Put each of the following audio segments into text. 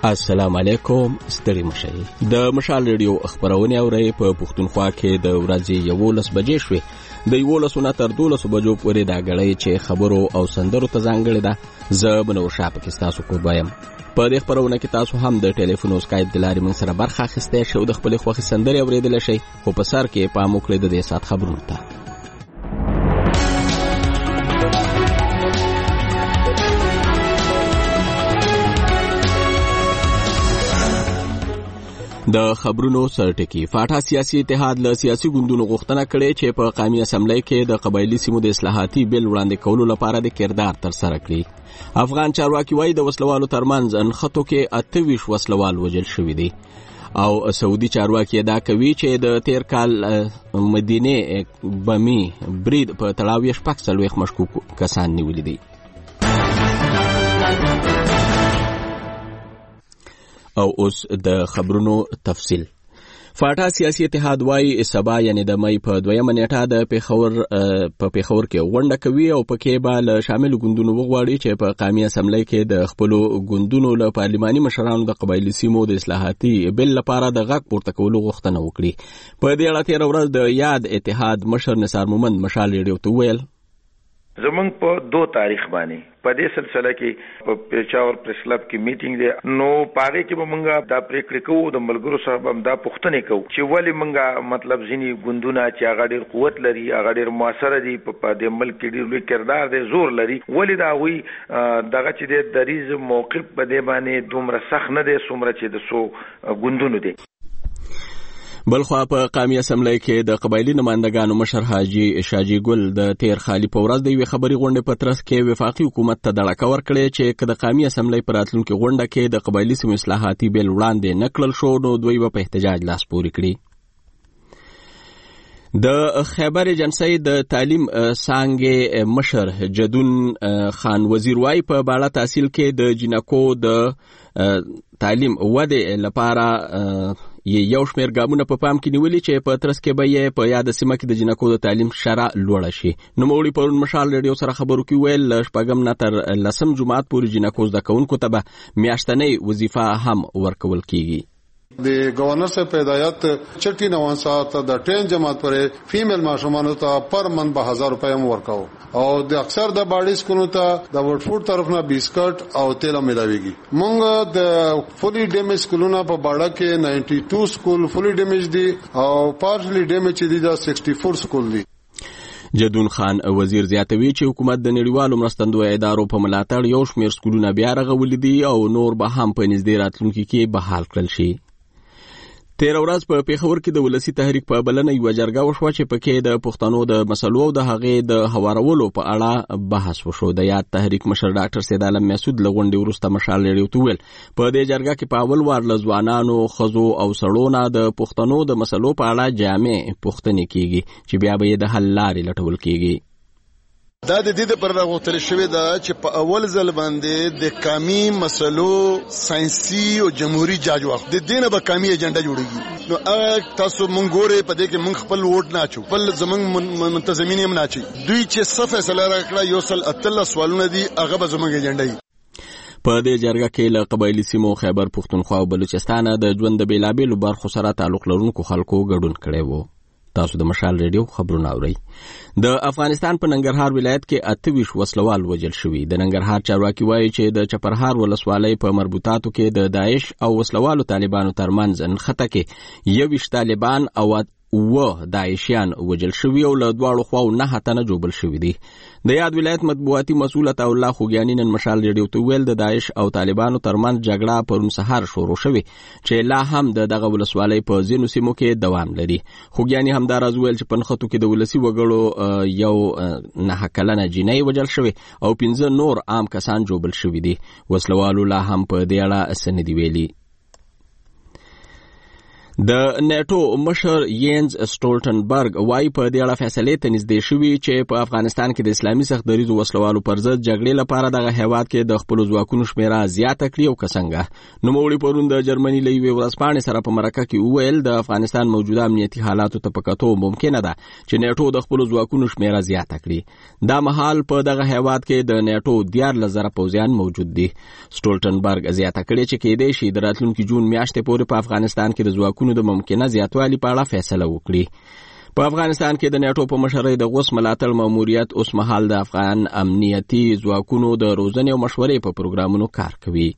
السلام علیکم. ستړي مشئ. د مشال ریډیو خبرونه اورئ په پښتونخوا کې د ورځې 11 بجې شوې. د 11 نه تر 12 بجو پورې دا غړې چې خبرو او سندرو ته ځانګړې ده. زه بنور شاه پاکستان کو بایم. په دې خبرونه کې تاسو هم د ټلیفون او سکایپ د لارې من سره برخه اخیسته شو د خپل خوښي سندري اوریدل شي. خو په سر کې پام وکړئ د دې سات خبرونه ته. د خبرونو سرټکی فاټا سیاسي اتحاد له سیاسي ګوندونو غوښتنه کړې چې په قومي اسمبلی کې د قبایلی سیمو د اصلاحاتي بل وړاندې کولو لپاره د کردار تر سره کړي. افغان چارواکي وایي د وسلوالو ترمنځ انخطو کې 28 وسلوال وژل شوي دي او سعودي چارواکي دا کوي چې د تیر کال مدینه بمی برید په تړاو 46 مشکوک کسان نیولي دي. او اوس د خبرونو تفصیل. فاټا سیاسي اتحاد وايي سبا یعنی د مې په 2 نیټه د پیښور کې غونډه کوي او پکې به له شامل ګوندونو وغواړي چې په قومي اسمبلی کې د خپل ګوندونو له پارلماني مشرانو د قبایلی سیمو د اصلاحاتي بل لپاره د غږ پورته کولو غوښتنه وکړي. په دې اړه تیر ورځ د یاد اتحاد مشر نثار مومند مشال ریډیو ته ویل زمونږ په 2 تاریخ باندې په دې سلسله کې په پېښور پریس کلب کې میټینګ دی. نو پاره کې به مونږه دا پریکړه کوو د ملګرو سره هم دا پوښتنه کوو چې ولې مونږه مطلب ځینی ګوندونه چې هغه ډېر قوت لري هغه ډېر موثر دي په دې ملک کې ډېر لوی کردار دی زور لري ولې دا وی دغه چې د دریز موقف په دې باندې دومره سخت نه دی څومره چې د سو ګوندونو دي. بلخوا په قومي اسمبلی کې د قبایلی نمائندګانو مشر حاجی شاجی ګل د تیر خالی په ورځ د یوې خبري غونډې په ترڅ کې وفاقي حکومت ته دړه ورکړې چې د قومي اسمبلی پر راتلونکي غونډه کې د قبایلی سیمو اصلاحاتي بل وړاندې نکړل شو نو دوی په احتجاج لاس پورې کړی. د خیبر ایجنسی د تعلیم څانګې مشر جدون خان وزیر وايي په بالا تحصیل کې د جنکو د تعلیم وده لپاره یو شمېر ګامونه په پام کې نیولي چې په ترڅ کې به یې په یاد سیمه کې د جنکو د تعلیم شرح لوړه شي. نوموړي پرون مشال ریډیو سره خبرو کې ویل شپږم نه تر 10 جمعات پورې جنکو زده کوونکو ته به میاشتنۍ وظیفه هم ورکول کیږي. د گورنر سے پیدایت چټی نوان ساعت د 10 جماعت پر فیمیل ماشومانو ته پر من به 1000 روپے ورکاو او د اکثر د باډي سکولو ته د ورډ فود طرف نه بسکټ او تیل ملاويږي. مونږ د فولي ډیمیج سکولونو په باډا کې 92 سکول فولي ډیمیج دي او پارشلی ډیمیج دي دا 64 سکول دي. جدون خان وزیر زیاتوي چې حکومت د نړیوالو مرستندوی ادارو په ملاتړ یو شمېر سکولونه بیا رغولي دي او نور به هم په نږدې راتلونکي کې بحال کړل شي. تیر ورځ په پیښور کې د ولسی تحریک په بلنه یو جرګه وشوه چې پکې د پښتنو د مسلو او د هغې د هوارولو په اړه بحث وشو. د یاد تحریک مشر ډاکټر سید عالم مسعود لغونډې وروسته مشال ریډیو ته ویل په دې جرګه کې په اول وار له ځوانانو خزو او سړونو د پښتنو د مسلو په اړه جامع پوښتنې کیږي چې بیا به د حل لارې لټول کیږي. دا د دې پر راغوتل شوی دا چې په اول ځل باندې د قومي مسلو ساينسي او جمهوریت جاج وخت د دینه به قومي ایجنډا جوړیږي. نو تاسو مونږ ګوره په دې کې مونږ خپل ووټ نه اچو خپل زمونږ منتظمین هم نه اچي دوی چې صف فیصله راکړه یو سل اتل سوالونه دي هغه به زمونږ ایجنډا وي. په دې جرګه کې له قبایلی سیمو خیبر پښتونخوا او بلوچستان د ژوند د بیلابېلو برخو سره تعلق لرونکو خلکو ګډون کړی وو. تاسو د مشال ریډیو خبرونه اورئ. د افغانستان په ننګرهار ولایت کې 28 وسلوال وژل شوي. د ننګرهار چارواکي وایي چې د چپرهار ولسوالۍ په مربوطاتو کې د داعش او وسلوالو طالبانو ترمنځ نښته کې 21 طالبان او داعشیان وژل شوي او له دواړو خواو 9 تنه جوړل شوي دي. د یاد ولایت مطبوعاتي مسؤل عطا الله خوګیانی نن مشال ریډیو ته ویل د داعش او طالبانو ترمنځ جګړه پرون سهار شروع شوه چې لا هم دغه ولسوالۍ په ځینو سیمو کې دوام لري. خوګیانی هم دا راز ویل چې پنخته کې د ولسی وګړو یو 9 کلنه جنۍ وژل شوی او 15 نور عام کسان جوړل شوي دي. وسلوالو لا هم په دې اړه سندې ویلي. د نیټو مشر یینز سټولټنبرګ وايي په دې اړه فیصلې ته نږدې شوي چې په افغانستان کې د اسلامي سخت دریزو وسلوالو پر ضد جګړې لپاره دغه هیواد کې د خپل ځواکونو شمیره زیاته کړي او څنګه. نوموړي پرون د جرمني له یوې ورځپاڼې سره په مرکه کې وویل د افغانستان موجوده امنیتي حالاتو ته په کتو ممکنه ده چې نیټو د خپل ځواکونو شمیره زیاته کړي. دا مهال په دغه هیواد کې د نیټو 14,000 پوځیان موجود دي. سټولټنبرګ زیاته کړي چې کېدای شي د راتلونکي جون میاشتې پورې په افغانستان کې د ځواکونو د ممکنه زیاتوالي په اړه فیصله وکړي. په افغانستان کې د نیټو په مشرۍ د غوث ملاتړ ماموریت اوس مهال د افغان امنیتي ځواکونو د روزنې او مشورې په پروګرامونو کار کوي.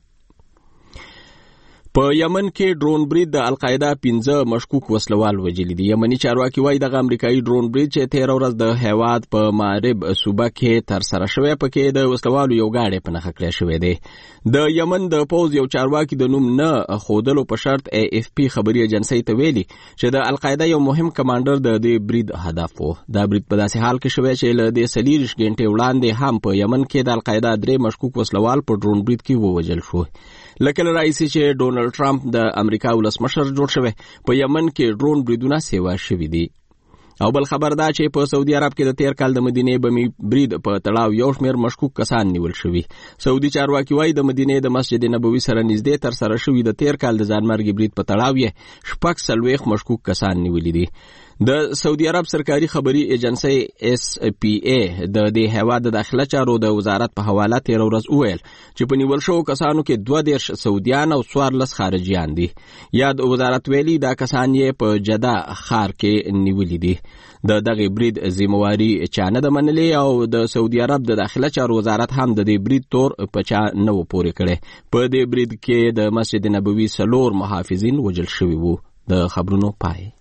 په یمن کې ډرون برید د القاعده 15 مشکوک وسلوال وژلي دي. یمني چارواکي وايي دغه امریکایي ډرون برید چې 13 ورځ د هیواد په مغرب صوبه کې تر سره شوی پکې د وسلوالو یو گاډی په نښه کړی شوی دی. د یمن د پوز یو چارواکي د نوم نه خودلو په شرط AFP خبري ایجنسی ته ویلي چې د القاعده یو مهم کمانډر د دې برید هدف و. دا برید په داسې حال کې شوی چې له دې 40 غنټې وړاندې هم په یمن کې د القاعده 3 مشکوک وسلوال په ډرون برید کې ووژل شو. لکه رئیس چې ډونلډ ټرمپ د امریکا ولسمشر جوړ شوی په یمن کې ډرون بریدونه سیوا شوي دي. او بل خبر دا چې په سعودي عرب کې د تیر کال د مدینې بمي برید په تړاو یو شمېر مشکوک کسان نیول شوي. سعودي چارواکي وايي د مدینې د مسجد نبوي سره نږدې تر سره شوي د تیر کال د ځانمرګي برید په تړاو یې 46 مشکوک کسان نیولي دي. د سعودي عرب سرکاري خبري ایجنسی SPA د دې هیواد د داخله چارو د وزارت په حواله 13 ورځ وویل چې په نیول شوو کسانو کې 22 سعودیان او 14 خارجيان دي. یاد وزارت ویلي دا کسان یې په جده ښار کې نیولي دي. د دغه برید ذمہواری چانه د منلې او د سعودي عرب د داخله چارو وزارت هم د دې برید تور په چا نه و پورې کړي. په دې برید کې د مسجد نبوي 4 محافظین وژل شوي وو. د خبرونو پای.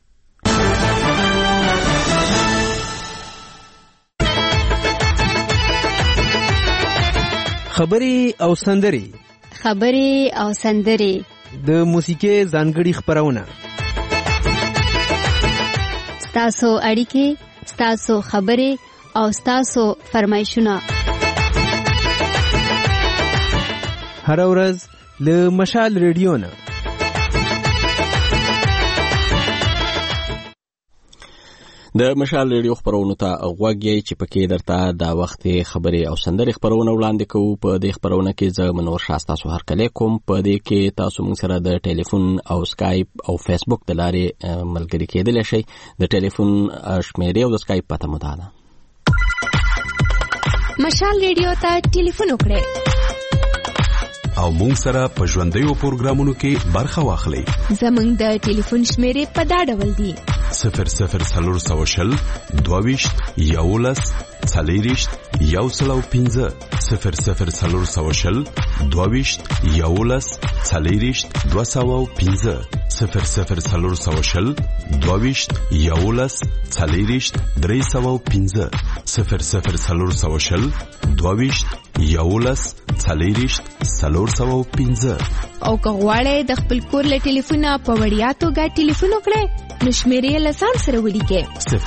خبري او سندري د موسیقي ځانګړي خبرونه ستاسو اړیکې ستاسو خبري او ستاسو فرمایشونه هر ورځ له مشال ریډیو نه. د مشال ریډیو خبرونو ته غوږی چې پکې درته دا وخت خبري او سندري خبرونه وړاندې کوو. په دې خبرونه کې زه منور شاستا سو هر کله کوم. په دې کې تاسو موږ سره د ټلیفون او سکایپ او فیسبوک د لارې ملګری کېدل شي. د ټلیفون شمیرې او د سکایپ پته مو ده. مشال ریډیو ته ټلیفون وکړئ او موږ سره په ژوندیو پروګرامونو کې برخه واخلئ. زموږ د ټلیفون شمیرې په دا ډول دي: 00 22 11 40 105 00 22 11 40 205 00 22 11 40 305 00 22 11 40 305. او که غواړئ د خپل کور له ټلیفونه په وړیا توګه ټلیفون وکړئ نو شمیرې له ځان سره ولیکئ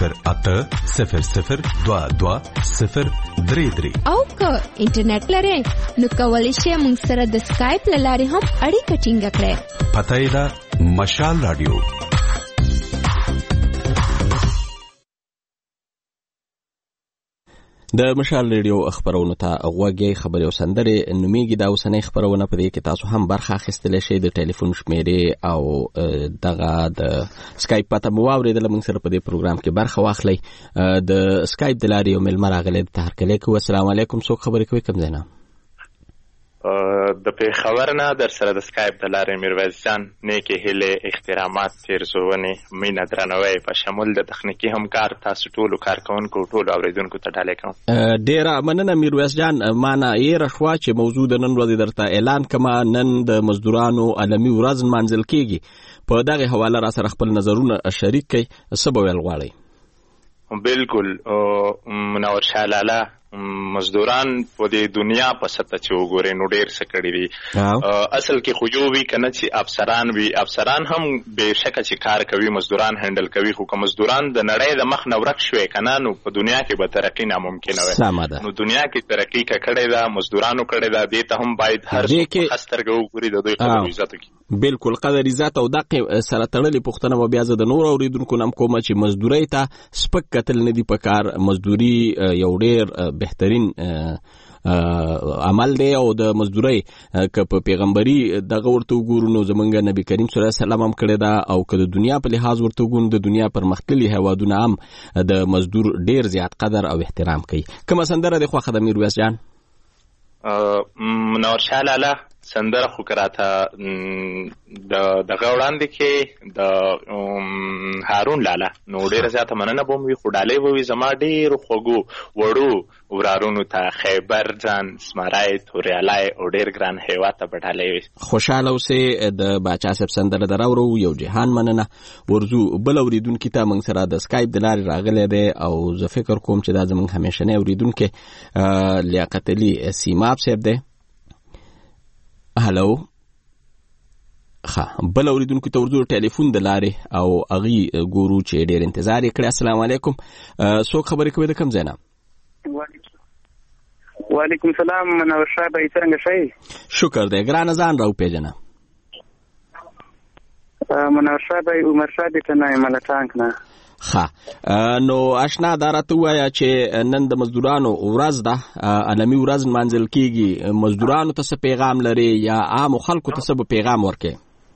0800 22 033. او که انټرنیټ لرئ نو کولی شئ موږ سره د سکایپ له لارې هم اړیکه ټینګه کړئ. پته یې ده مشال رادیو. د مشال ریډیو خبرونو ته غوږی خبري او سندري نومیږي. دا اوسنۍ خبرونه په دې کې تاسو هم برخه اخیستلی شئ. د ټلیفون شمیرې او دغه د سکایپ پته مو واورېدله. موږ سره په دې پروګرام کې برخه واخلئ. د سکایپ د لارې یو میلمه راغلی د تهرکلی کوو. السلام علیکم. څوک خبرې کوي؟ کوم ځای نه؟ د پېښور نه در سره د سکایپ د لارې میرویس جان نیکې هیلې احترامات تیرزونې مینه درناوی په شمول د تخنیکي همکار تاسو ټولو کارکوونکو ټولو اورېدونکو ته ډالۍ کوم. ډېره مننه میرویس جان. مانه یېره شوه چې موضوع د نن ورځې درته اعلان کړمه. نن د مزدورانو عالمي ورځ نمانځل کېږي. په دغې حواله را سره خپل نظرونه شریک کړئ. څه به ویل غواړئ؟ بالکل منور شاه لاله مزدوران په دې دنیا په سطح چې وګورئ نو ډېر څه کړي دي. اصل کې خو یو وي که نه چې افسران وي، افسران هم بېشکه چې کار کوي، مزدوران هینډل کوي، خو که مزدوران د نړۍ د مخ نه ورک شوی که نه نو په دنیا کې به ترقي ناممکنه وي. نو دنیا کې ترقي که کړې ده، مزدورانو کړې ده، دې ته هم باید هر څوک په ښه سترګه وګوري، د دوی قدر عزت وکړي. بالکل قدر عزت او دقې سره تړلې پوښتنه به بیا زه د نورو اورېدونکو نه هم کومه چې مزدورۍ ته سپک کتل نه دي په کار. مزدوري یو ډېر بهترین عمل دی او د مزدورۍ که په پیغمبري دغه ورته وګورو نو زمونږ نبي کریم صلی الله علیه وسلم هم کړې ده، او که د دنیا په لحاظ ورته وګورو د دنیا پرمختللي هیوادونه هم د مزدور ډېر زیات قدر او احترام کوي. کومه سندره دې خوښه ده میرویس جان؟ منور شاه لاله سندره خو که راته دغه وړاندې کې د هارون لاله نو ډېره زیاته مننه به وي، خو ډالۍ به وي زما ډېرو خوږو وړو ورارونو ته خیبر ځان اسمرای توریالی او ډېر ګران هیواد ته به ډالۍ وي. خوشحاله اوسئ. د باچا صاحب سندره در اورو یو جهان مننه. ورځو بل اورېدونکي ته موږ سره د سکایپ د لارې راغلی دی او زه فکر کوم چې دا زموږ همیشنی اورېدونکی لیاقت علي سیماب صاحب دی. هلو بل اورېدونکو ته ورځو ټلیفون د لارې او هغې ګورو چې ډېر انتظار یې کړی. السلام علیکم، څوک خبرې کوي د کوم ځای نه؟ وعلیکم سلام، منور شاه بھائی څنګه شئ؟ شکر دی. ګرانه ځان را وپېژنه. منور شاه بھائی عمر شاه بیټنه یم له ټانک نه. نو آشنا دا راته ووایه چې نن د مزدورانو ورځ ده، عالمي ورځ نمانځل کېږي. مزدورانو ته څه پیغام لري یا عامو خلکو ته څه به پیغام ورکړي؟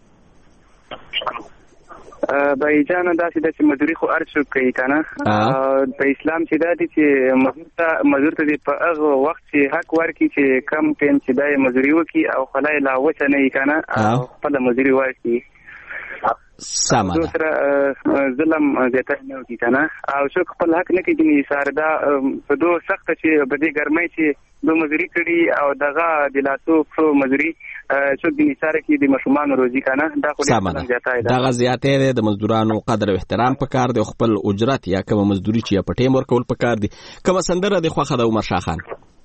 بھائی جانه داسې ده چې مزدوري خو هر څوک کوي که نه. په اسلام چې دا دي چې مزدور ته دې په هغه وخت چې حق ورکړي چې کم ټایم چې دا یې مزدوري وکړي او خلای لا وچه نه وي که نه، او خپله مزدوري ورکړي. سمه ده. سره ظلم زیاته نه وکړي که نه، او څوک خپل حق نه کوي. ساره دا په دو سخته چې په دې ګرمۍ چې دو مزدوري کړي او دغه د لاسو پښو مزدوري څوک د نثاره کې د ماشومانو روزي که نه، دا خو ډېر زیاتی ده. دغه زیاتی دی. د مزدورانو قدر او احترام پکار دی، خپل اجرت یا کومه مزدوري چې په ټیم ورکول پکار دي. کومه سندره دې خوښه ده عمر شاه خان؟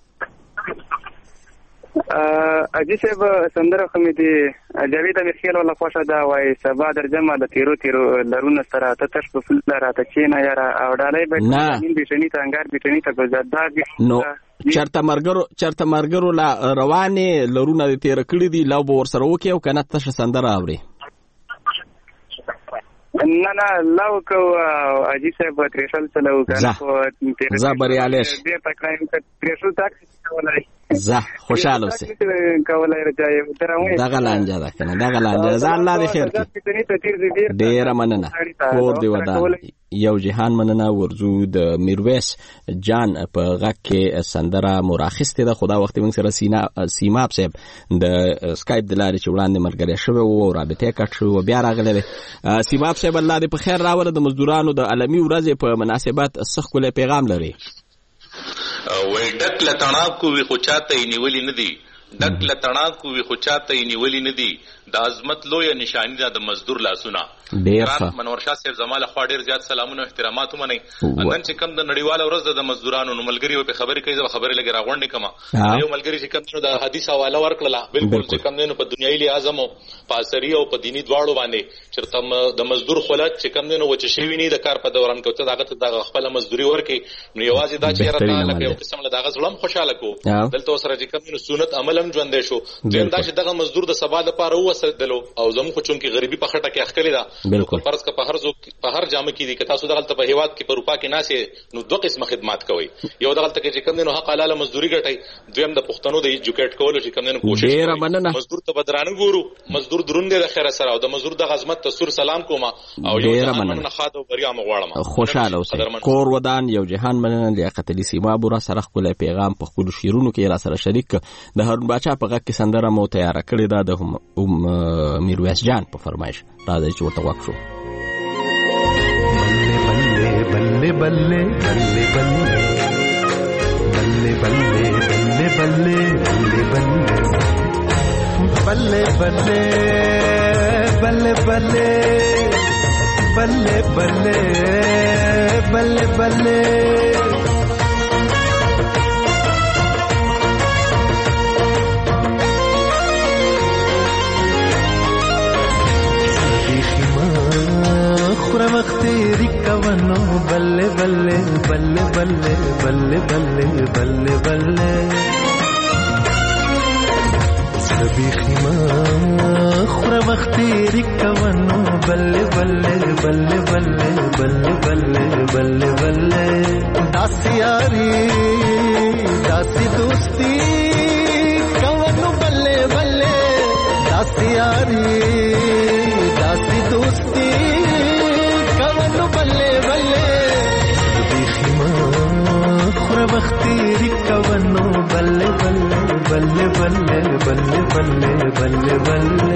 اجي صاحب سندره خو مې د جاوید امیرخیل والا خوښه ده، وایي سبا در جمع د تیرو تیرو لرونه سره ته تش په فل راته کښېنه یاره او ډالۍ به بیټني ته انګار بیټني ته ګلزاده نو چرته مرګرو لا روانې لرونه دې تېره کړي دي لو به ورسره وکړي او که نه تشه سندره اوري؟ نه لو کو اجي صاحب تریشل چلو کنه زه بریالیش ډېر تکړه یم تریشل تاکسي کولای زه خوشاله اوسئ. کولای راځي دغه لانجه ده کنه، دغه لانجه ده. الله دې خیر کړي. ډېره مننه. کور دې ودان. یو جهان مننه. ورځو د میرویس جان په غږ کې سندره مو راخیستې ده، خو دا وخت موږ سره سیماب صاحب د سکایپ د لارې چې وړاندې ملګری شوی و او رابطه یې کټ شوی و بیا راغلی دی. سیماب صاحب الله دې په خیر راوله. د مزدورانو د عالمي ورځې په مناسبت څه ښکلی پیغام لري؟ وای ډک له تڼاکو وي خو چاته یې نیولي نه دي، ډک له تڼاکو وي خو چاته یې نیولي نه دي، د عظمت لویه نشاني ده د مزدور لاسونه. منور شاه صاحب زما له خوا ډېر زیات سلامونه او احترامات ومنئ. نن چې کوم د نړیواله ورځ ده د مزدورانو نو ملګري به خبرې کوي، زه به خبرې لږې راغونډې کړم. یو ملګري چې کوم د حدیث حواله ورکړله بالکل چې کوم دی نو په دنیایي لحاظ هم په عصري او په دیني دواړو باندې چېرته د مزدور خولت چې کوم دی نو وچه شوي نه د کار په دوران کې ته هغه ته دغه خپله مزدوري ورکړي نو یوازې دا چې یاره ته لکه یو قسم له دغه زړه هم خوشحاله کړو. دلته ورسره چې کوم دی نو سنت عمل هم ژوندی شو. دویم دا چې دغه مزدور د سبا لپاره ووسېدلو او زموږ خو چونکې غریبي په خټه کې اخښلې ده. فرض که په هر جامه کې دي که تاسو دغلته په هیواد کې په اروپا کې ناستې نو دوه قسمه خدمات کوئ. یو دغلته کې چې کوم دی نو حق حلاله مزدوري ګټئ، دویم د پښتنو د ایجوکیټ کولو چې کوم دی نو کوشش کوئ. مزدور ته به درانه ګورو، مزدور دروند دی د خیره سره او د مزدور د عظمت ته سور سلام کوم او یو جهان ښاد او بریا مو غواړم. خوشحاله اوسئ. کور ودان. یو جهان مننه. لیاقت علي سیماب را سره ښکلی پیغام په خپلو شعرونو کې را سره شریک کړه. د هارون باچا په غږ کې سندره مو تیاره کړې ده د میرویس جان په فرمایش. راځئ چې ورته غوږ شو. बल्ले बल्ले बल्ले बल्ले बल्ले बल्ले बल्ले बल्ले बल्ले बल्ले बल्ले बल्ले बल्ले बल्ले बल्ले बल्ले تیری کونو بلے بلے بلے بلے بلے بلے بلے بلے سبیخی ما خور وقت تیری کونو بلے بلے بلے بلے بلے بلے بلے بلے داسی یاری داسی دوستی کونو بلے بلے داسی یاری داسی دوستی کونو بلے بلے سبیخی ما خور وقت تیری کونو بلے بلے بلے بلے بلے بلے بلے بلے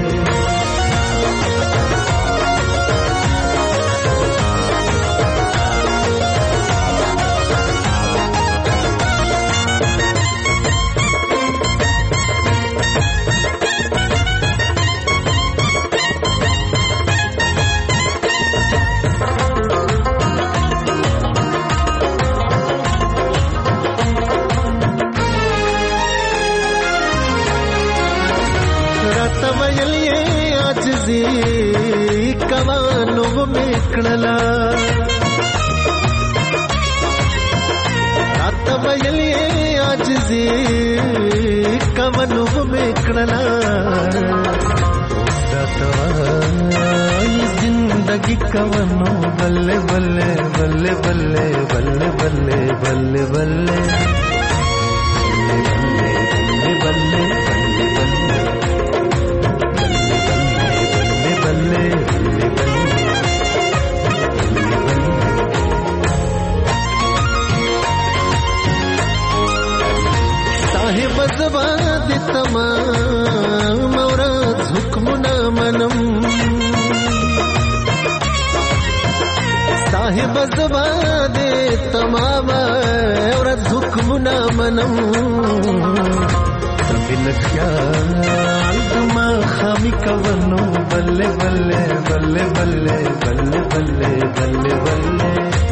کمانو میکړلا رات ویلې عاجزي کمانو میکړلا زندگی کمانو بلے بلے بلے بلے بلے بلے بلے بلے بلے بلے زباد تمام اورات حکمنا منم صاحب زباد تمام اورات حکمنا منم سبل خیال دما خامی کونو بلے بلے بلے بلے بلے بلے بلے بلے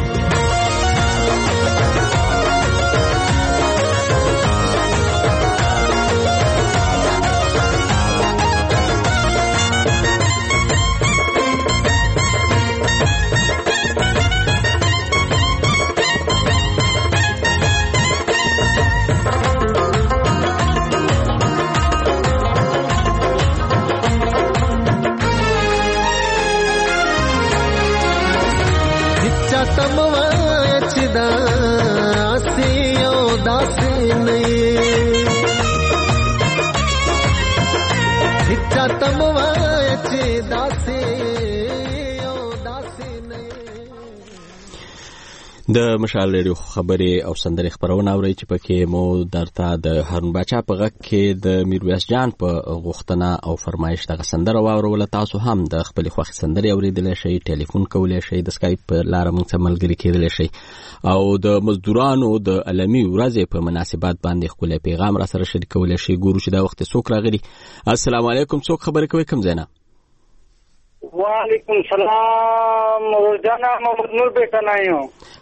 د مشال ریډیو خبرې او سندرې خبرونه اوري چې پکې مو درته د هارون باچا په غږ کې د میرویس جان په غوښتنه او فرمایش دغه سندره واوروله. تاسو هم د خپلې خوښې سندرې اوریدلی شئ، ټلیفون کولی شئ، د سکایپ په لاره موږ سره ملګري کېدلی شئ او د مزدورانو د علمي ورځې په مناسبت باندې ښکلی پیغام را سره شریکولی شئ. ګورو چې دا وخت څوک راغلي. السلام علیکم، څوک خبرې کوي، کوم ځای نه؟ وعلیکم سلام، روزانه محمد نور بیٹا نایو.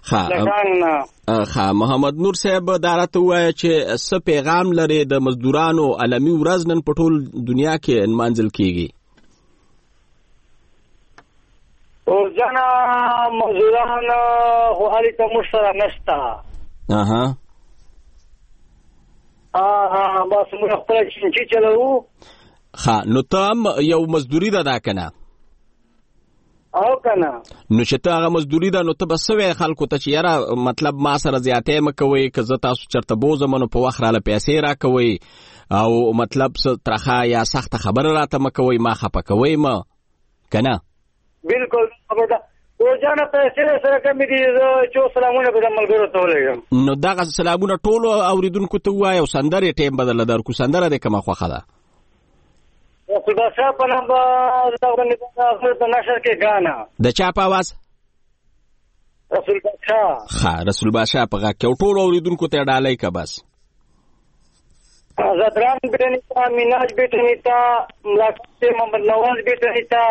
ها محمد نور صاحب دا راته ووایه چې څه پیغام لري د مزدورانو عالمي ورځ نن په ټول دنیا کې نمانځل کیږي. روزانه مزدوران خو هلته موږ سره نشته. بس موږ خپله چینچي چلوو. ښه، نو ته هم یو مزدوري ده دا که نه؟ او کنه نو چې ته هغه مزدوري ده نو ته به څه وایې خلکو ته چې یاره مطلب ما سره زیاتی مه کوئ، که زه تاسو چېرته بوځم نو په وخت راله پیسې راکوئ او مطلب څه ترخه یا سخته خبره راته مه کوئ، ما خفه کوئ مه، که نه؟ بلکل روزانه پیسې سره کمې دي، زه څو سلامونه به د ملګرو ته ولېږم. نو دغه سلامونه ټولو اورېدونکو ته ووایه او سندرې ټیم به درله درکړو. سندره دې کومه خوښه ده؟ رسول بادشاہ په نامه د نشر کې ګانا. د چا په آواز؟ رسول بادشاہ. ښه، رسول بادشاہ په غږ کې او ټولو اورېدونکو ته یې ډالۍ که بس. زدران بیٹه نیتا، میناج بیٹه نیتا، ملاقات محمد نواز بیٹه نیتا.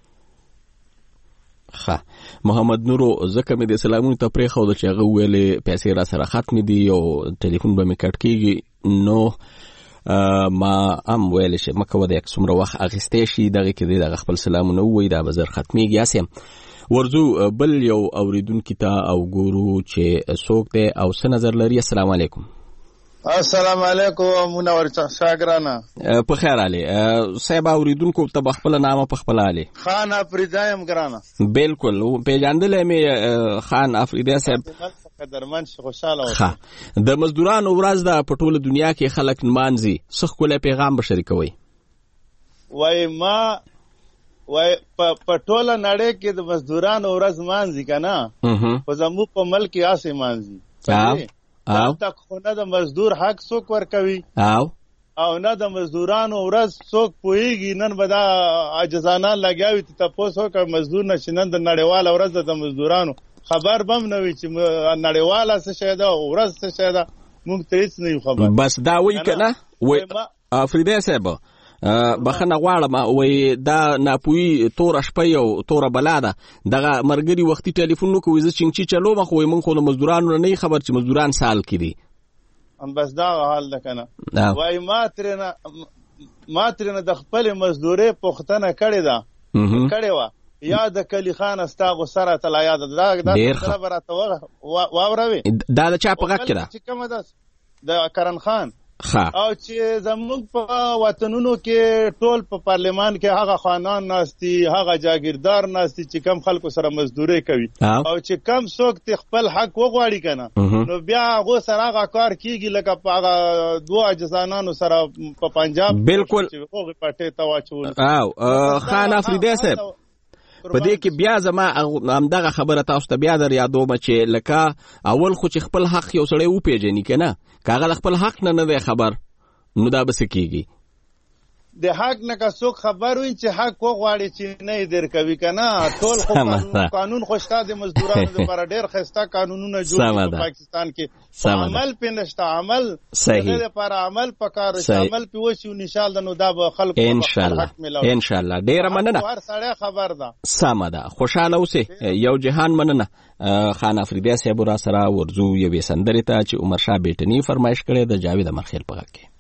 ښه محمد نورو، ځکه مې د سلامونو ته پرېښوده چې هغه وویلې پیسې را سره ختمې دي او ټلیفون به مې کټ کېږي، نو ما هم ویلی چې مه کوه د څومره وخت اخیستی شي دغې کې دی دغه خپل سلامونه ووایي، دا به زر ختمېږي. هسې هم ورزو بل یو اوریدونکو ته او ګورو چې څوک دی او څه نظر لري. السلام علیکم. السلام علیکم منور شاګرانا. په خیر علي صاحب اوریدونکو ته خپل نامه په خپل علي خان افریدایم ګرانا. بالکل پیژاندل مې خان افریدا صاحب قدرمن خوشاله اوسه. د مزدورانو ورځ د پټول دنیا کې خلک نمانځي څخه کوله پیغام بشری کوي. وای ما وای په ټوله نړۍ کې د مزدورانو ورځ مانځي کنه په زموږ په ملک کې آسه مانځي تک خو نه د مزدور حق څوک ورکوي او نه د مزدورانو ورځ څوک پوهیږي. نن به دا عاجزانه لګیاوي ته تاسو کوم مزدور نشنن د نړیواله ورځ د مزدورانو خبر بم نه وي چې نړیواله څه شي دا ورځ څه شي دا موږ ته هیڅ نه خبر. بس دا وی کنه وای افریدی صاحب بخنه غواړم وای دا ناپوی تور شپه یو تور بلا ده دغه مرګري وختي ټلیفون نو کوي چې چلو مخ وای مونږ خو مزدورانو نه خبر چې مزدوران سال کړي بس دا حال ده کنه. وای ما ترنه د خپل مزدوري پختنه کړي دا کړي وا یا د کلی خان استاغو سره تل یاد دا سره براته واوروي دا د چا په غږ کړه چې کومه ده د کرن خان او چې زموږ په وطنونو کې ټول په پارلمان کې هغه خانان ناشتي هغه جاگیردار ناشتي چې کم خلکو سره مزدوري کوي او چې کم څوک ته خپل حق وغواړي کنه نو بیا هغه سره هغه کار کیږي لکه په هغه دوه اجزانانو سره په پنجاب بالکل هغه پټه تا واچول او خان افریدی صاحب په دې کې بیا زما همدغه خبره تاسو ته بیا در یادوم چې لکه اول خو چې خپل حق یو سړی وپیژني کنه کاغه خپل حق نه دی خبر نو دا بس کیږي د حق نه کا څوک خبر وي چې حق وغواړي چې نه در کوي کنه ټول خو قانون خوشتا د مزدورانو لپاره ډېر خسته قانونونه جوړ په پاکستان کې عمل پینشته عمل صحیح لپاره عمل پکاره عمل په وشو نشال د نو دا خلکو ان شاء الله ډېر مننه هر سړی خبر ده سم ده خوشاله اوسه یو جهان مننه. خان افریدی صاحب را سره ورزو یو سندره ته چې عمر شاه بیٹنی فرمایش کړي د جاوید امرخیل په غږ کې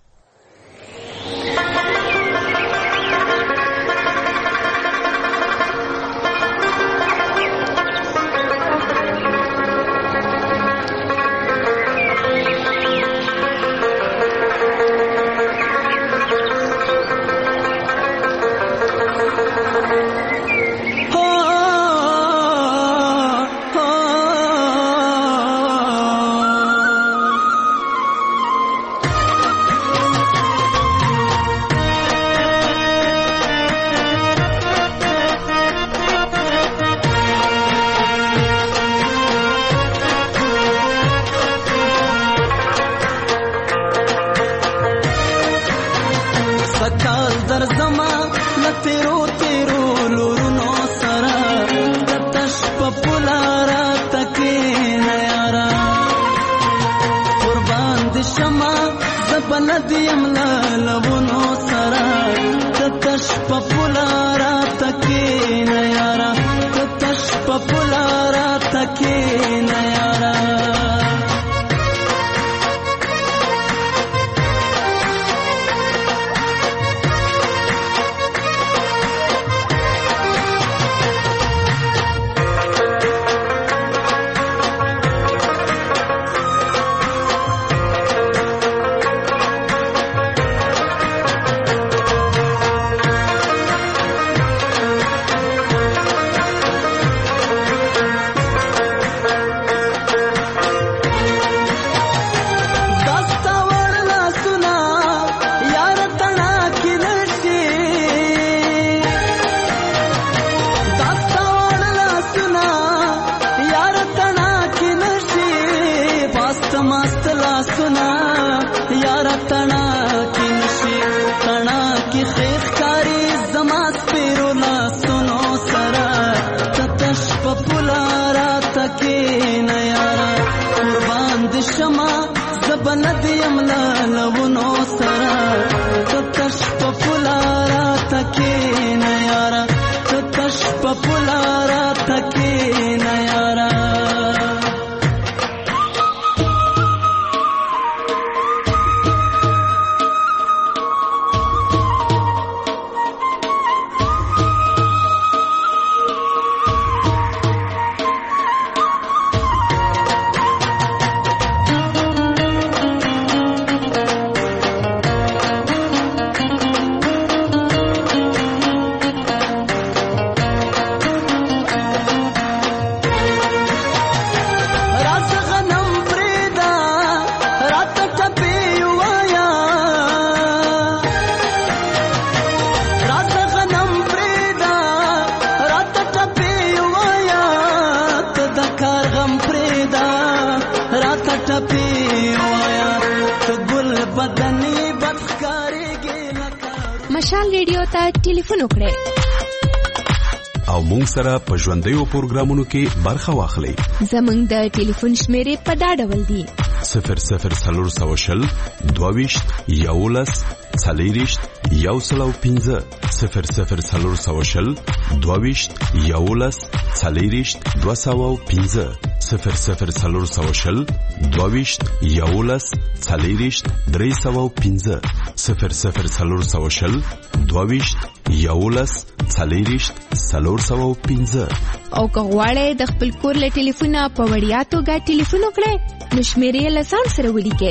مشال ریډیو ته ټلیفون وکړئ او مونږ سره په ژوندیو پروګرامونو کې برخه واخلئ. زمونږ د ټلیفون شمیرې په دا ډول دي: 0040 22 11 40 105 0040 22 11 40 205 0040 22 11 40 305 0040 22 11 40 305. او که غواړئ د خپل کور له ټلیفونه په وړیا توګه ټلیفون وکړئ نو شمیرې له ځان سره ولیکئ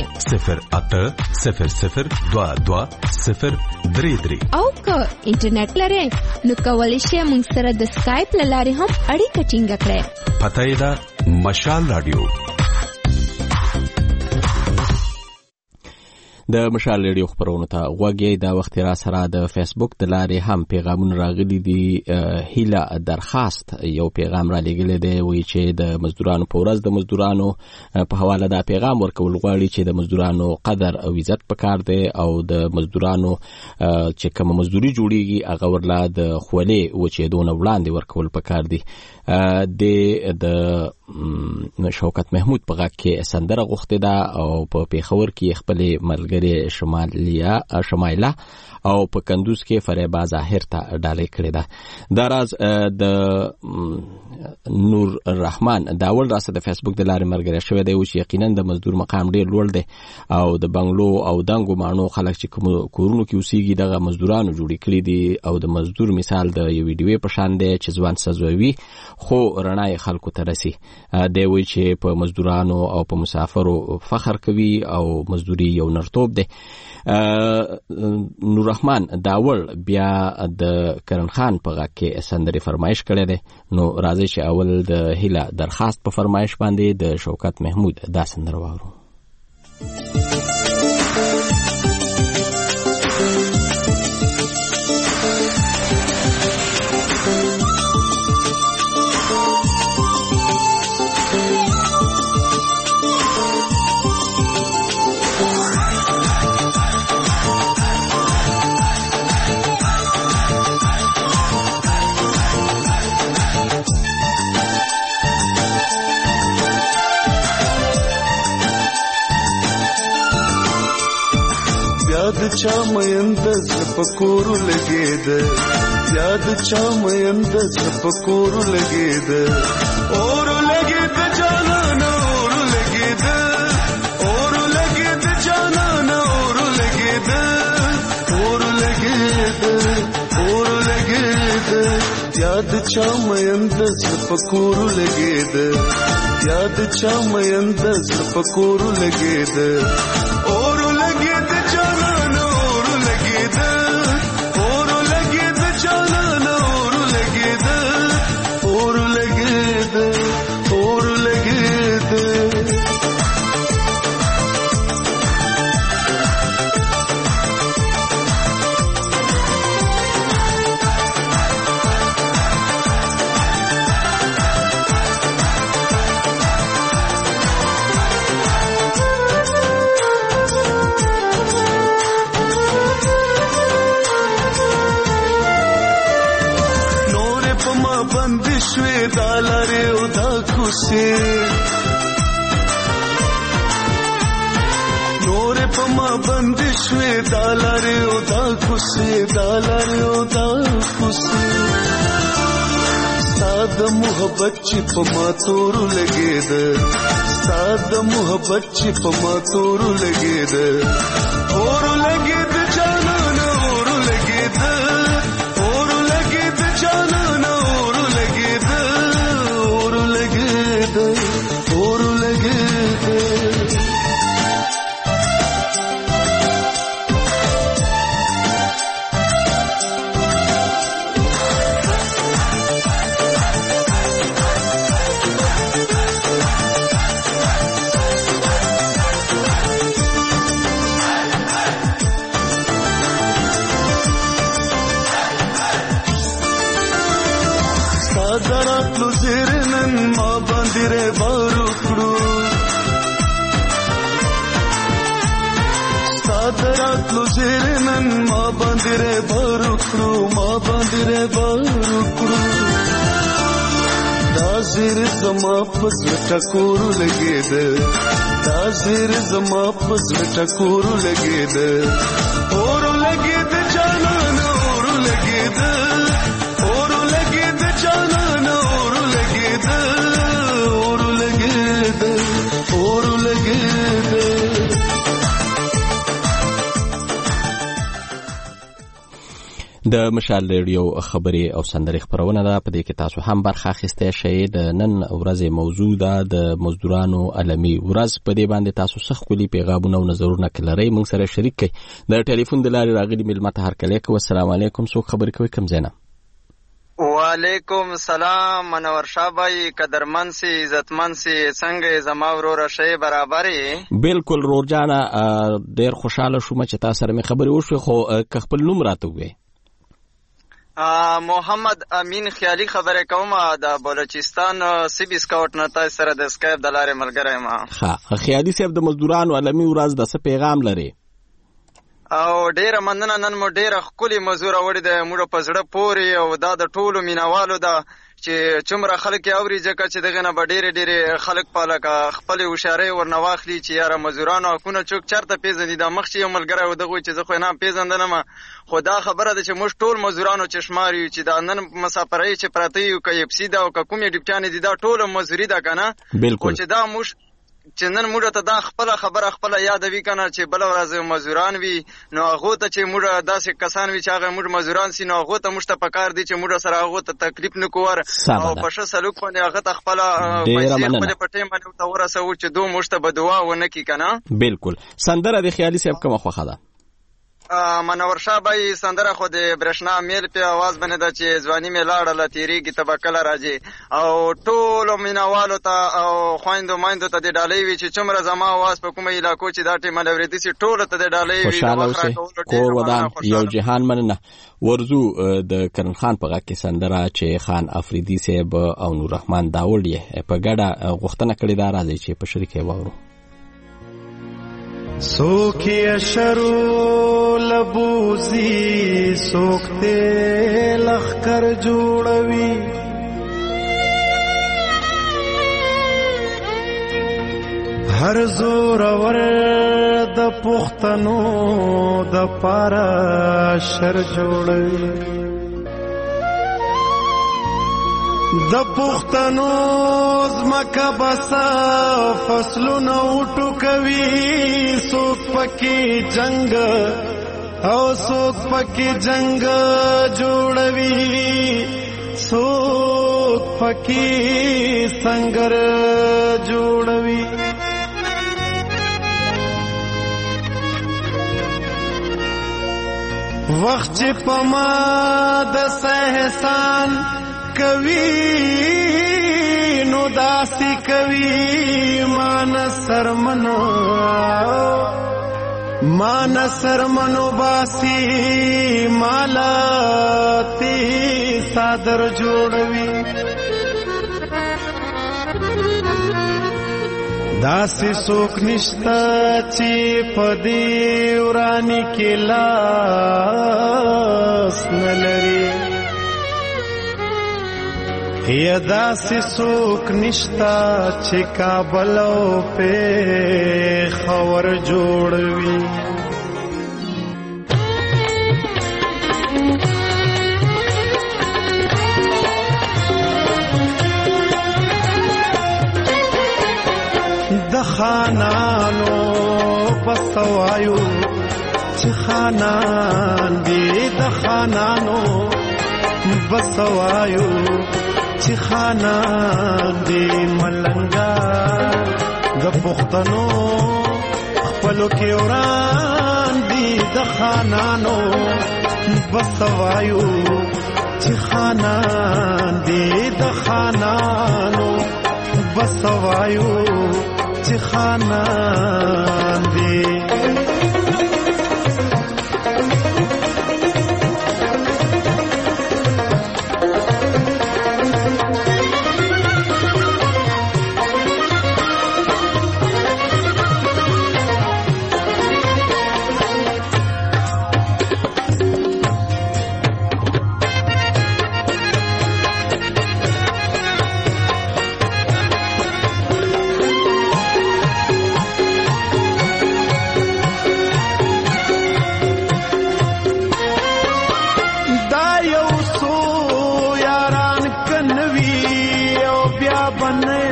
080022 او که انټرنیټ لرئ نو کولی شئ موږ سره د سکایپ له لارې هم اړیکه ټینګه کړئ. پته یې ده مشال رادیو. د مشال ریډیو خبرونو ته غوږی دا وخت را سره د فیسبوک د لارې هم پیغامونه راغلي دي. هیله درخواست یو پیغام را لګیلی دی، وایي چې د مزدورانو په ورځ د مزدورانو په حواله دا پیغام ورکول غواړي چې د مزدورانو قدر او عزت پکار دی او د مزدورانو چې کوم مزدوري جوړیږي هغه ورلا د خولې وچېدونه وړاندې ورکول پکار دی. د شوکت محمود په غږ کې سندره غوښتې ده او په پیښور کې خپل ملګری شمایله او په کندوز کې فریبا ظاهر ته ډالۍ کړې ده. دا راز د نور الرحمن داول راسه د فیسبوک د لارې ملګری شوی دی چې یقینا د مزدور مقام ډیر لوړ دی او د بنگلو او دنګو مانو خلک چې کورونو کې اوسېږي دغه مزدورانو جوړې کړي دي او د مزدور مثال د یو ویډیو په شان دی چې ځوان سزوي خو رڼا خلکو ته رسي. دی وایي چې په مزدورانو او په مسافرو فخر کوي او مزدوري یو نرتوب دی. نور رحمان داول بیا د کرن خان په غږ کې سندري فرمایش کړی دی. نو راځي چې اول د هیله درخواست په فرمایش باندې د شوکت محمود دا سندره واورو. یاد چا مینده زپکورو لګیده یاد چا مینده زپکورو لګیده اورو لګیده جانان اورو لګیده اورو لګیده جانان اورو لګیده اورو لګیده اورو لګیده یاد چا مینده زپکورو لګیده یاد چا مینده زپکورو لګیده اورو لګیده جانان اورو لګیده اورو لګیده جانان اورو لګیده اورو لګیده اورو لګیده شوی دالاره او دا کوسه نور په ما بند شوی دالاره او دا کوسه دالاره او دا کوسه ساده محبت چې په ما تور لګیده ساده محبت چې په ما تور لګیده اور لګیده جانان اور لګیده اور لګیده جانان اور لګیده سادرات لو زیرنن ما باندې بارو کړو سادرات لو زیرنن ما باندې ره بار کړو ما باندې ره بار کړو دا زیر زما پس ټکور لګید دا زیر زما پس ټکور لګید اور لګید جانان اور لګید اور لګید جانان اور لګید اور لګید اور لګید. د مشال ریډیو خبري او سندري خبرونه ده په دې کې تاسو هم برخه اخیسته شئ. د نن ورځې موضوع ده د مزدورانو عالمي ورځ. په دې باندې تاسو څه خولي پیغامونه او نظرونه کلرئ موږ سره شریک کړئ. د ټلیفون د لارې راغلي ملمه ته هر کله کو السلام علیکم څوک خبرې کوي کوم ځای نه؟ وعلیکم السلام منور شاه بھائی قدرمن سي عزتمن سي څنګه زما ورور شي برابرې بالکل رورجانا ډېر خوشاله شوم چې تاسو سره مې خبرې وشوي خو خپل نوم راته وې. محمد امین خیالي خبره کوم د بلوچستان سیبی سکاوټ نه تاسو سره د اسکایپ د لارې ملګری ما. ها خیالي صاحب د مزدورانو عالمي ورځ د څه پیغام لري؟ او ډیره مننه نن مو ډیره خولي مزور وړي د موږ په زړه پوري او دا د ټولو مینوالو دا چې څومره خلک اوري ځکه چې دغه نه ډیره خلک په لکه خپل هوښیارۍ ورنواخلي چې یاره مزدورانو حقونه څوک چرته پیژني دا مخ یو ملګری و دغه چې زه خو نه پیژندنم خو دا خبره ده چې موږ ټول مزدورانو چشمار یو چې دا نن مسافرۍ چې پراته یو کيپسي دا او کومې ډیپټانې دي دا ټول مزدوري ده کنه بالکل چې دا موږ چې نن موږ ته دا خپل خبره خپل یادوي کنه چې بل ورځ مزدوران وي نو هغه ته چې موږ داسې کسان وي چې هغه موږ مزدوران سي نو هغه ته موږ ته پکار دي چې موږ سره هغه ته تکلیف نه کوور او په ښه سلوک باندې هغه ته خپل پیسې خپل پټې باندې ته ورسو چې دوه موږ ته بدوا ونه کی کنه. بالکل سندره د خیالي صاحب کومه خوخه ده؟ منور شاه بھائی سندره خو د برښنا میل په आवाज باندې د چې ځواني می لاړه لتیریږي تبکل راځي او ټول مینوالو ته او خويندو مایندو ته د ډالۍ وی چې څومره زما आवाज په کومه علاقو چې دا ټیم لوريدي سي ټول ته د ډالۍ وی کور ودان یو جهان مننه ورزو د کرن خان په غږ کې سندره چې خان افریدي صاحب او نور رحمان داوود یې په ګډه غوښتنه کړې ده راځي چې په شریکه وورو. سوکی اشرو لبوزی سوکتے لخکر جوڑوی هر زور ور د پختنو د پارا شر جوړوي د پختنو زمکه بسا فصلونه وټوکوي څوک پکې جنگ او څوک پکې جنگ جوړوي څوک پکې سنگر جوړوي وخت چې پما د احسان کوي نو داسي کوي مان سرمنو باسی مالا تی صادر جوړوي داسي څوک نشته چې پدې ورانی کې لاس نلري یا داسې څوک نشتا چې کابل او پېښور جوړوي د خانانو بسوایو چې خانان دي د خانانو بسوایو چې خانان دی ملنګا د پښتنو خپلو کې وران دی د خانانو بسوایو چې خانان دی د خانانو بسوایو چې خانان دی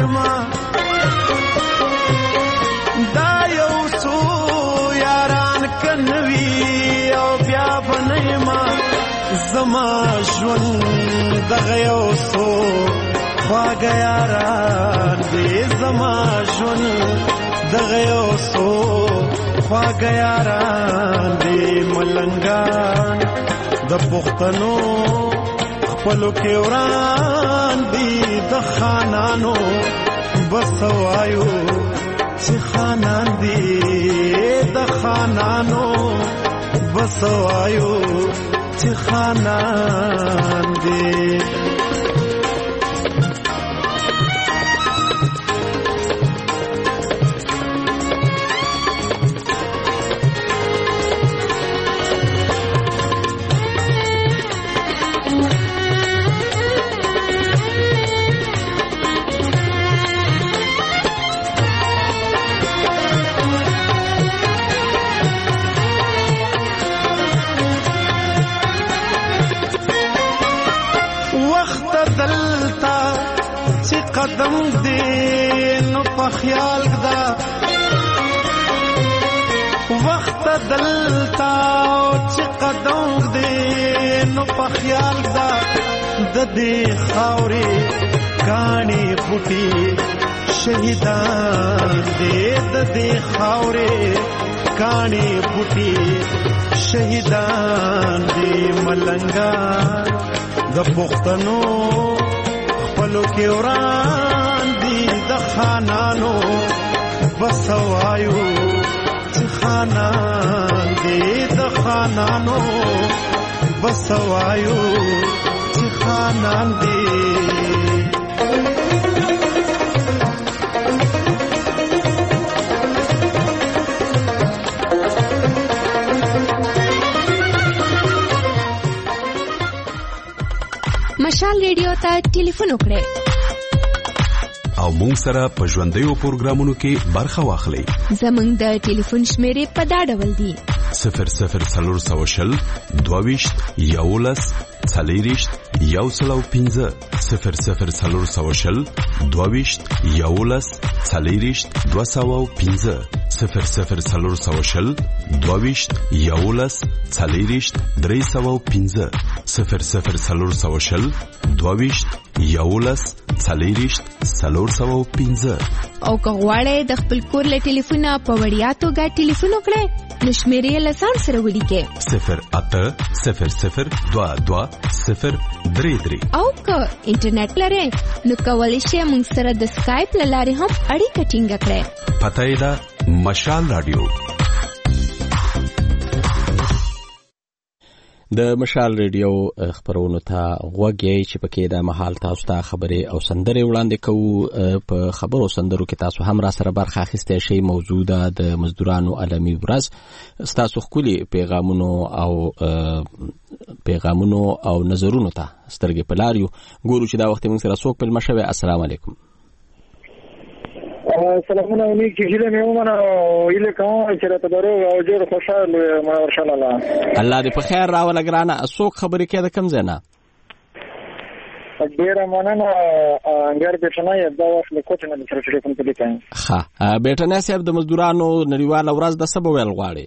ما دا یو څو یاران کنوي او بیا بنای ما زما ژوند دغه یو څو خواږه یاران دې زما ژوند دغه یو څو خواږه یاران دې ملنګان د پښتنو خپلو کې وران دي د خانانو بس وایو چې خانان دي د خانانو بس وایو چې خانان دي قدم دې نو په خیال دا وخت دلتا چې قدم دې نو په خیال دا د دې خاورې کانی بوټي شهیدان دې د دې خاورې کانی بوټي شهیدان دې ملنګان د پښتنو خپلو کې وران دي د خانانو بس وایو چې خانان دي د خانانو بس وایو چې خانان دي مشال ریډیو ته ټلیفون وکړئ او مونږ سره په ژوندیو پروګرامونو کې برخه واخلئ. زمونږ د ټلیفون شمیرې په دا ډول دي: 0040 22 11 40 105 0040 22 11 40 205 0040 22 11 40 305 0040 22 11 40 305. او که غواړئ د خپل کور له ټلیفونه په وړیا توګه ټلیفون وکړئ نو شمیرې له ځان سره ولیکئ 080022 او که انټرنیټ لرئ نو کولی شئ موږ سره د سکایپ له لارې هم اړیکه ټینګه کړئ. پته یې ده مشال رادیو. د مشال ریډیو خبرونو ته غوږ یې چې پکې د مهال تاسو ته خبرې او سندرې وړاندې کوو. په خبرو سندرو کې تاسو هم را سره برخه اخیستی شئ. موضوع ده د مزدورانو عالمي ورځ. ستاسو ښکلي پیغامونو او نظرونو ته سترګې په لار یو. ګورو چې دا وخت موږ سره څوک پلمه شوی. السلام علیکم. سلامونه نیک هیله مې ومنه او هیله کوم چې راته دروغ او جوړ خوشاله ما ورشاله الله دې په خیر راوله ګرانه. څوک خبرې کوي د کوم ځای نه؟ ډېره مننه انګار بیٹنه دا وخت له کوټې نه سره ټلیفون کوي. ښه بیٹنه صاحب د مزدورانو نړیواله ورځ د څه به ویل غواړي؟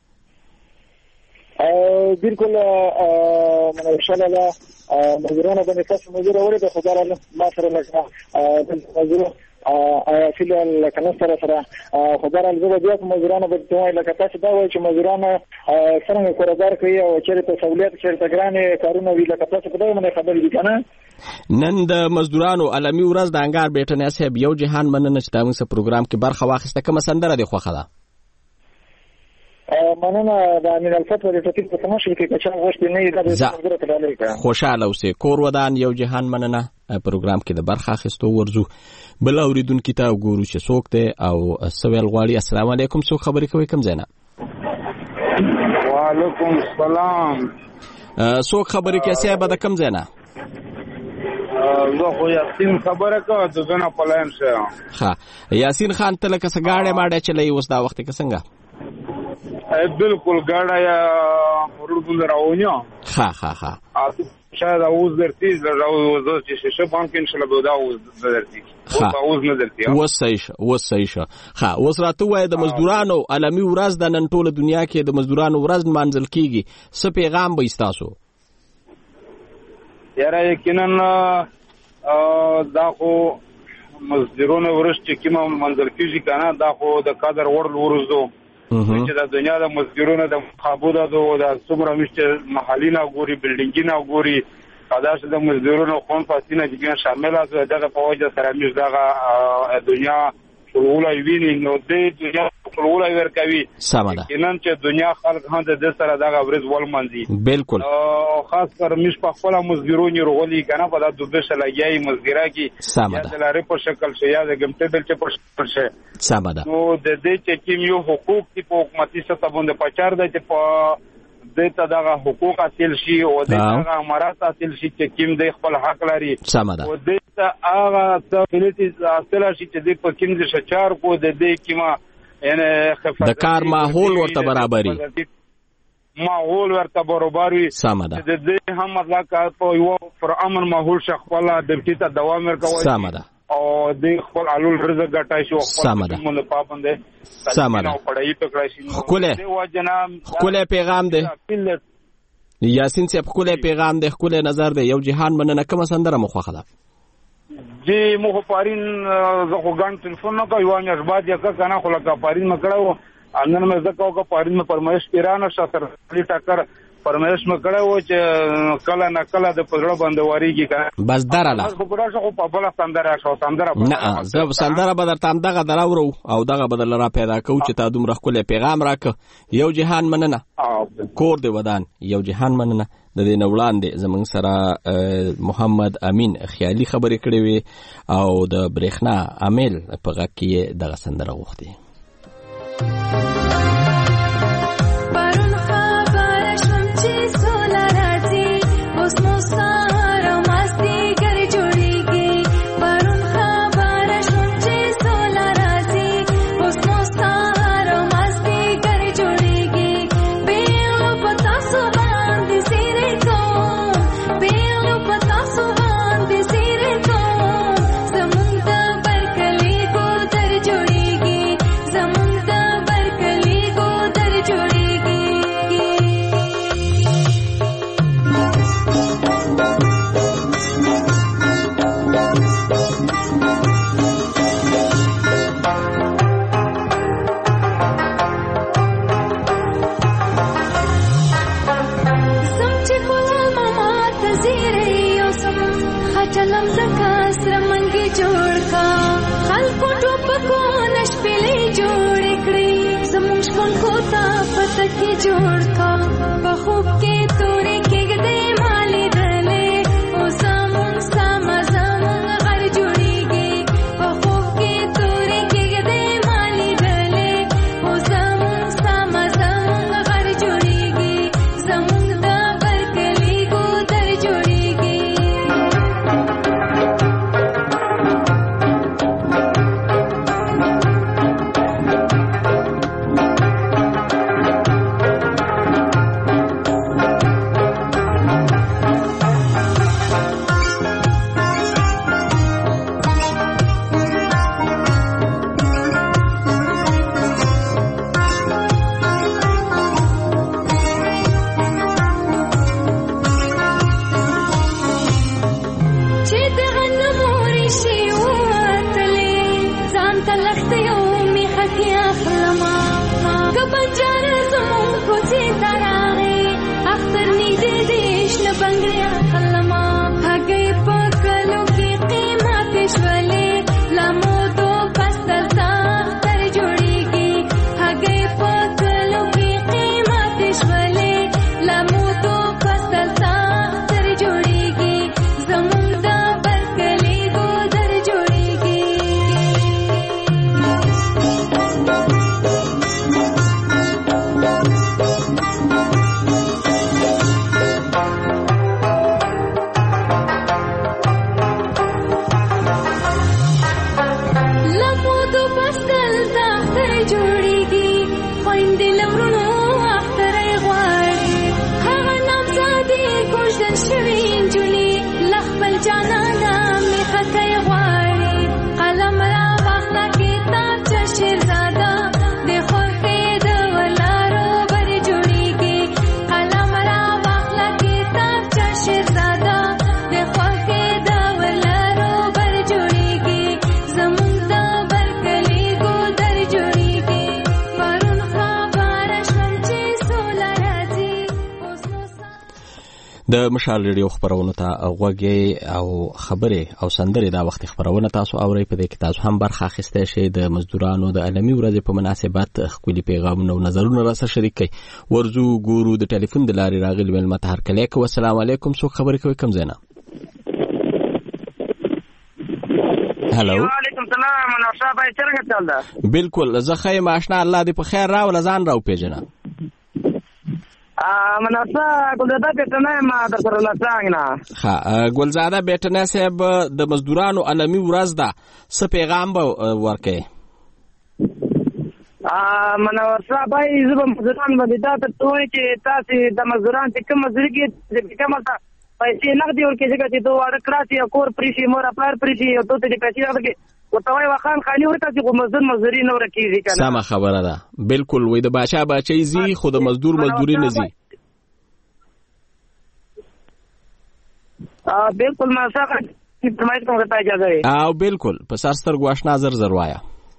بالکل ماشاء الله مزدورانو باندې تاسو مزدور اوري د خدای الله ما سره لګا مزدور فیل لکه سره خبر الزبه بیا مزدورانو به دوی لکه تاسو دا وایي چې مزدورانو څنګه کوربار کوي او چیرته سہولیت چیرته ګرانې کارونه وی لکه تاسو په دغه باندې خبرې دي کنه. نن د مزدورانو عالمي ورځ د انګار بیٹنه صاحب یو جهان مننه چې تاسو په پروګرام کې برخه واخیسته. کوم سندره دی خوخه ده؟ مننه د امین الفتوه د ټکی په تماشا کې کچا غوښتي نه دا سندره کړلې کا. خوشاله اوسې. کور ودان یو جهان مننه. پروګرام کې د برخه اخیستو ورزو. بل اوریدونکو ته وګورو چې څوک دی او سوال غواړي. السلام علیکم. څوک خبرې کوي کوم ځای نه؟ وعلیکم السلام. څوک خبرې کوي صاحب د کوم ځای نه؟ زه خو یاسین خبره کوم د غنا پلایم شه. ها یاسین خان ته لکه سګاړې ماډه چلی اوس دا وخت کې څنګه؟ بالکل ګاډه یا ورودون راونیو. ها شاید اوس درتیز راوځو چې شپه باندې ان شاء الله به دا اوس درتیز. اوس نه درته اوس صحیح شه ها اوس راته وای د مزدورانو عالمي ورځ د نن ټوله دنیا کې د مزدورانو ورځ منځل کیږي څه پیغام به تاسو یاره یقینا دا خو مزدورانو ورځ چې کومه منځل کیږي کنه دا خو د قدر وړ ورځو چې د دنیا د مزدورانو د خابوده د څومره مشته محلینه ګوري بلډینګینه ګوري قداش د مزدورانو خون فاسینه چې شامل ده دغه په وجه سره موږ دغه دنیا شغولای ویني نو د دنیا شغولای ورکوي سمه کینن چې دنیا خلک هم د سره دغه ورځ ولمنځي بالکل خاص کر موږ په خپل مزدورونو رغولي کنه په د دوبه شلګي مزدورا کې یا د لارې په شکل شي یا د ګمټبل چې په شکل شي سمه ده نو د دې چې کوم یو حقوق چې په حکومتي سطح باندې پچار دی چې په دته دغه حقوق حاصل شي او دغه امارات حاصل شي چې کوم د خپل حق لري سمه ده او دته هغه سہولت حاصل شي چې د په کوم د شچار کو د دې کیما یعنی د کار ماحول ورته برابرۍ ماحول ورته برابرۍ سمه ده د دې هم مطلب په یو پر امن ماحول شخصه د ډیټا دوام ورکوي سمه ده او د خپل علول رزق ګټای شو خپل مونږ پابندې سمه ده پړای پکړای شي خپل پیغام دی یاسین صاحب خپل پیغام دی خپل نظر دی یو جهان مننه کوم سندره مخوخه ده جی مخ پارین زه خو ګان ټلیفون نه کوي وانه ژباد یا کنه خو لکه پارین مکړو انن مې زکه او پارین مې پرمایش پیرانه شاتر ټاکر پرمایش مکړو چې کله نه کله د پزړه باندې وریږي بس دراله خو براشه خو په بل سندره شو سندره نه زه سندره بدر تام دغه دراورو او دغه بدل را پیدا کو چې تا دومره خپل پیغام راک یو جهان مننه کور دی ودان یو جهان مننه د دې نوړاندې زمنګ سره محمد امین خیالي خبرې کړې وي او د برېښنا عامل په غږ کې دغه سندره غوښتي شوین جونی لخبل جانانا می خطای غواری د مشال ریډیو خبرونه ته غوږی او خبره او سندره دا وخت خبرونه تاسو اورئ. په دې کې تاسو هم برخه اخیسته شئ. د مزدورانو د عالمي ورځې په مناسبت خپل پیغامونه او نظرونه را سره شریک کړئ. ورزو ګورو د ټلیفون د لارې راغلی ول مته هر کله کو. السلام علیکم. څوک خبرې کوي؟ کوم ځای نه؟ هلو. وعلیکم السلام. منور صاحب څنګه چل ده؟ بالکل زه خیر ماشنا. الله دې په خیر راول. ځان راو پیژنه. مناسا ګلزاده بیٹنه ما در سره لڅنګ نه. ها ګلزاده بیٹنه صاحب د مزدورانو عالمي ورځ ده، څه پیغام به ورکړي؟ مناسا بای زب مزدوران باندې دا ته توي چې تاسو د مزدوران چې کوم مزدوري کې د کومه پیسې نقدي ورکړي چې دوه وړ کړاسي کور پریشي مور خپل پریشي او ته دې پیسې ورکړي وتوای وخان خالي ورته چې مزدوري نه ورکیږي کنه. سمه خبره ده. بالکل وای د بادشاہ بچي زی خود مزدور مزدوري نه زی. بالکل ما څنګه فرمایش کوم ته اجازه ده. او بالکل په سرستر غواښنا زر وایا.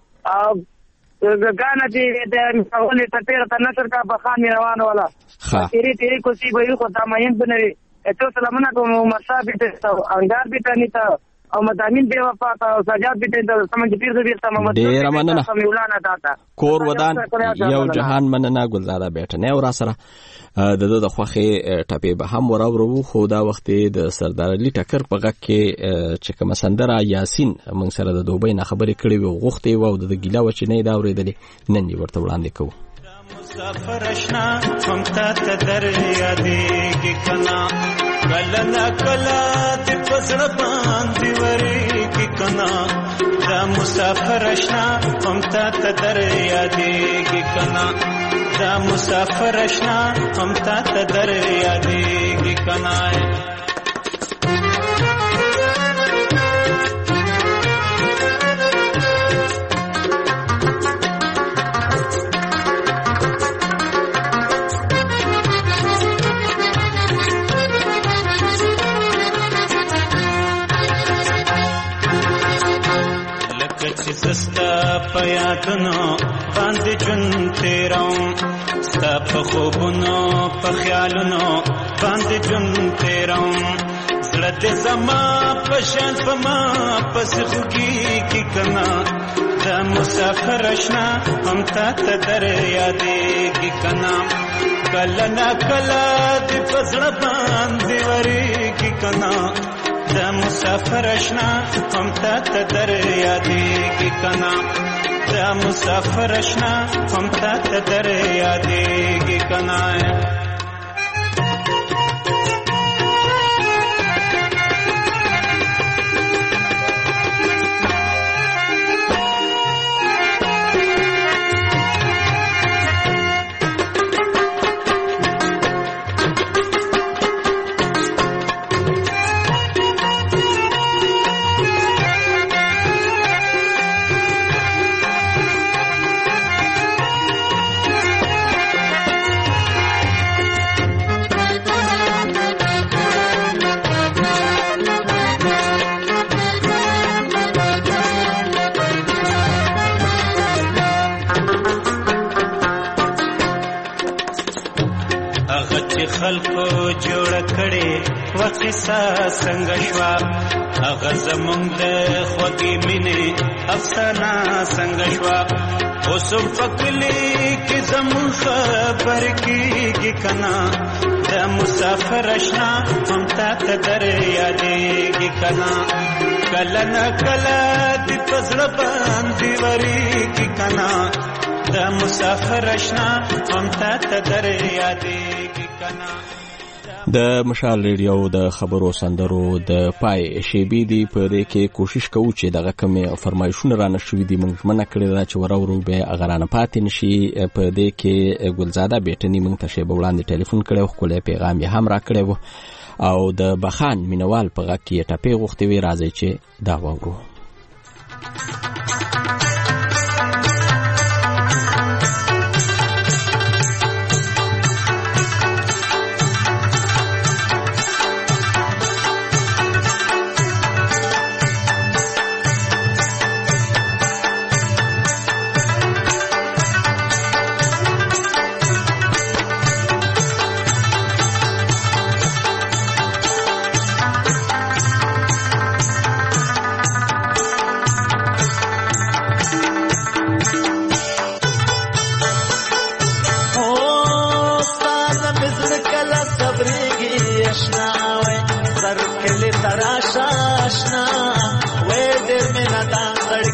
غانا دې د ولې ته تیر ته نشر کا بخان روان ولا. تیری کوسی به خو تماین بنوي. ته سلامونه کوم مصابه ته انګار به تانی ته او مدامین دی وفا او سجاد به ته سمجھ پیر دې ته محمد ډیر مننه مولانا داتا کور ودان یو جهان مننه ګلزاده بیٹنه او را سره د خوخه ټپی به هم وراورو. خو دا وخت د سردار علي ټکر په غک کې چې کوم سندره یاسین موږ سره د دوبۍ نه خبرې کړې و غوښتي و د ګیلا و چې نه دا اورېدلې نن یې ورته وړاندې کوو. مسافر اشنا هم تا ته در یادېږي کنا کله نا کله دې په زړه باندې ورېږي کنا دا مسافر اشنا هم تا ته در یادېږي کنا دا مسافر اشنا هم تا ته در یادېږي کنا. سستا پیاتونو باندې جون تیروم ستا په خوبونو په خیالونو باندې جون تیروم زړه دې زما په شان په ما پس خوږیږي کنا دا مسافر اشنا هم تا ته در یادېږي کنا کله نا کله دې په زړه باندې ورېږي کنا دا مسافر اشنا هم تا ته در یادېږي کنا دا مسافر اشنا هم تا ته در یادېږي کنا. خلکو جوړ کړي وقصه څنګه شوا هغه زمونږ د خوږې مینې افسانه څنګه شوا اوس په کلي کې زمونږ خبر کېږي کنا د مسافر اشنا هم تا ته در یادېږي کنا کله نه کله دې په زړه باندې ورېږي کنا د مسافر اشنا هم تا ته در یادېږي کنا. د مشال ریډیو د خبرو سندرو د پای شیبې دی په دې کې کوشش کوو چې دغه کومه فرمایشونه را نشوي دي موږ منه کړی دا چې وراورو به اغرانه پاتې نشي. په دې کې ګلزاده بیٹنی موږ ته شی وړاندې ټلیفون کړو خو له پیغام یې هم را کړو او د بخان مینوال په غږ کې ټپې غوښتي وی راځي چې دا وورو.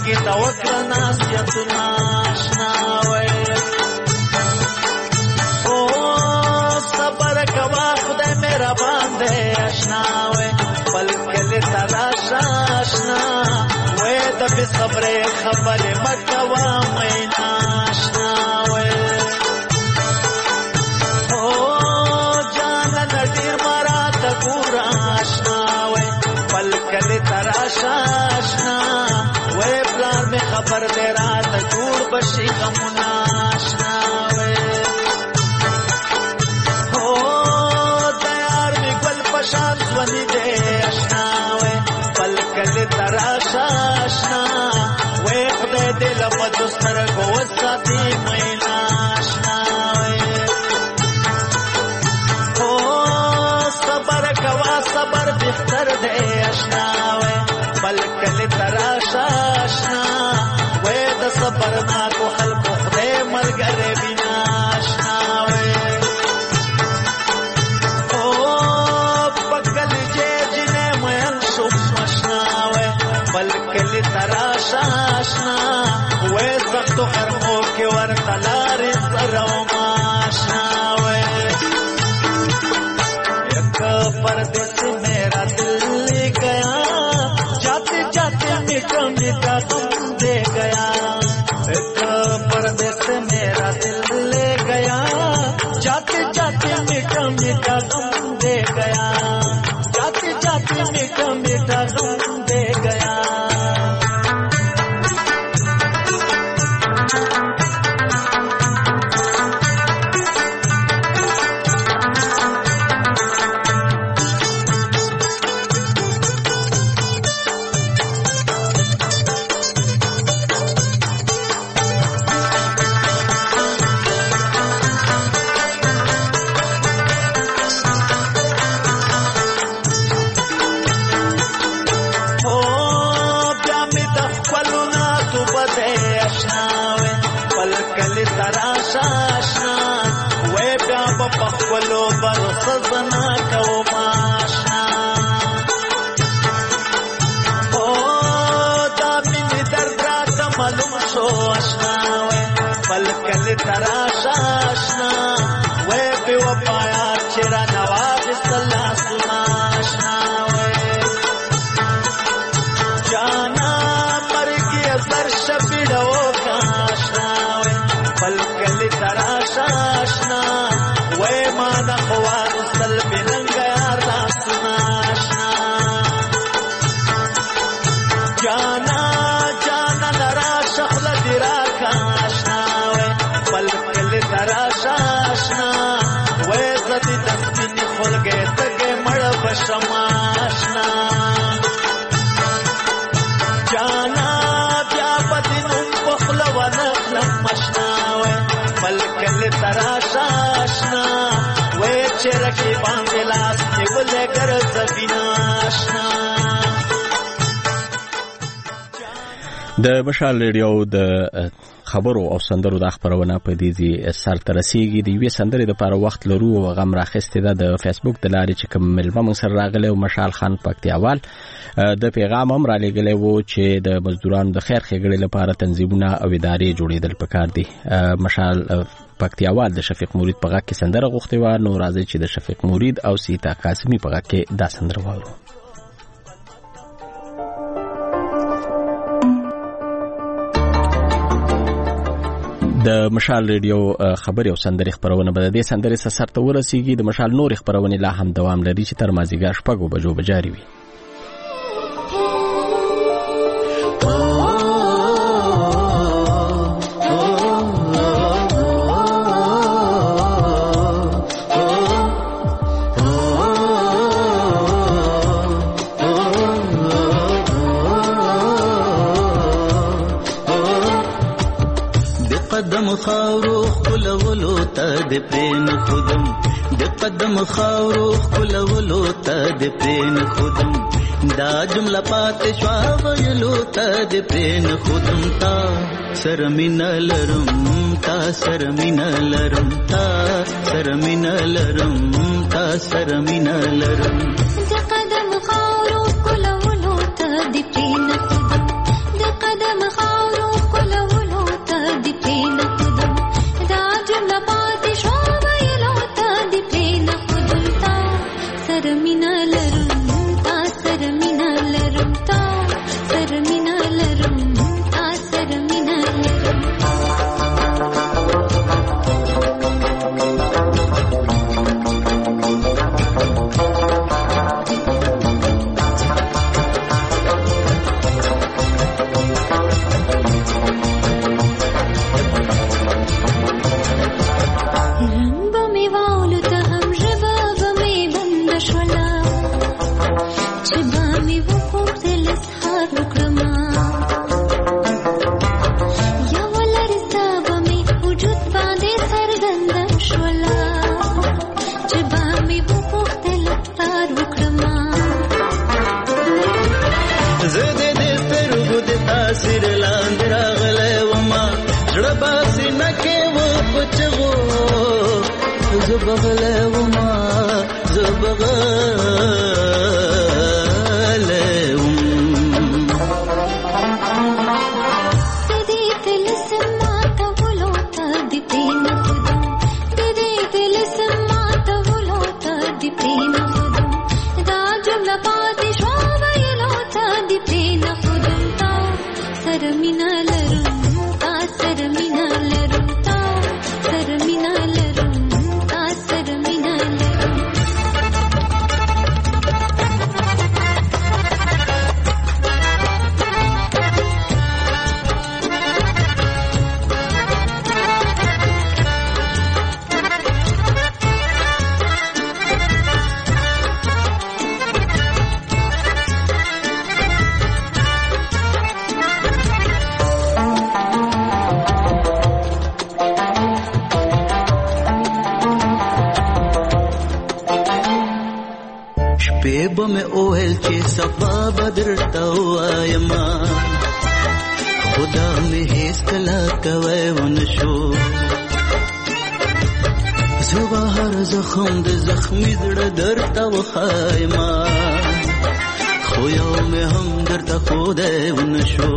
کې توکل ناسیتونه آشنا وې او صبر کوا خدای مهربان دی آشنا وې بلکې تراشه آشنا وې د بې صبرې خبرې مکوا مې آشنا وې او جان نډیر مرا ته ګور آشنا وې بلکې تراشه آشنا وې پلار مې خبر دې رات جوړ بشي غمونه آشنا وې او تیار مې ګل پشان ځونی دې آشنا وې بلکې تراشه آشنا وې خدای دې لمد سترګو وساتي مې آشنا وې او صبر کوا صبر بهتر دې آشنا وې بلکې تراشه آشنا وې د صبر نا کو خلق خدای ملګری بنا آشنا وې او پکل چې جنې مې شوم آشنا وې بلکې تراشه آشنا وې سختو خرمو کې ورته لارې سره آشنا وې یک پردیس میرا دل گیا जाते जाते मीठा मीठा गम दे गया एक परदेस मेरा दिल ले गया जाते जाते मीठा मीठा गम दे गया जाते जाते मीठा मीठा गम दे गया پخولو برخزنا کو ماشنا او دا مینی درد راته معلوم شو آشنا وې بلکې تراشه آشنا وې بې وفایا چې را نواب صلاح سنا آشنا وې جانا مرګي اثر شپېړو کا آشنا وې بلکې تراشه آشنا وے مانا خوار سل بلنگ یار داسنا آشنا جانا جانا لرا شخل دیرا کا آشنا وے بلکل تراش آشنا وے زدی دستینی خلگے تگے مڑ بشم آشنا جانا بیا بدنم بخل و نخلم مشنا وے بلکل تراش آشنا وے چرکی باندې لاس نیولې ګرځ بنا آشنا د مشال ریډیو د خبرو او سندرو د خبرونه په دې ځای سر ترسيږي د یوې سندرې د لپاره وخت لرو او غم راخسته ده د فیسبوک د لارې چې کوم ملمه مون سره راغله او مشال خان پکتیاوال د پیغام هم را لګلې وو چې د مزدورانو د خیر ښېګړې لپاره تنظیمونه او ادارې جوړېدل پکار دي مشال پکتیاوال د شفیق مرید په غږ کې سندره غوښتې و نو راځي چې د شفیق مرید او سیتا قاسمی په غږ کې دا سندره واورو د مشال ریډیو خبري او سندري خبرونه به د سندري سره ته ورسیږي د مشال نور خبرونه لا هم دوام لري چې تر مازیګر شپږو بجو بجاري وي قدم خاورو خلولو تا د پرین خودم د قدم خاورو خلولو تا د پرین خودم دا جمله پات شوا ویلو تا د پرین خودم تا سرمینلرم تا سرمینلرم تا سرمینلرم تا سرمینلرم د قدم خاورو خلولو تا د پرین خودم د قدم چغو زبغله وما زبغله تدي تلسما تولو تدي بين خدم تدي تلسما تولو تدي بين خدم دا جمله پاتې شو ویلو تدي بين خدم تا سر مینا لرم تا سر مینا لرم تا سر مینا لرم تا سر مینا لرم شپې به مې اوهل چې صفا بدرته وایما خدا مې هیڅ کله کوی ونشو زه به هر زخم د زخمي زړه درته وښایما خو یو مې هم درته ښودی ونشو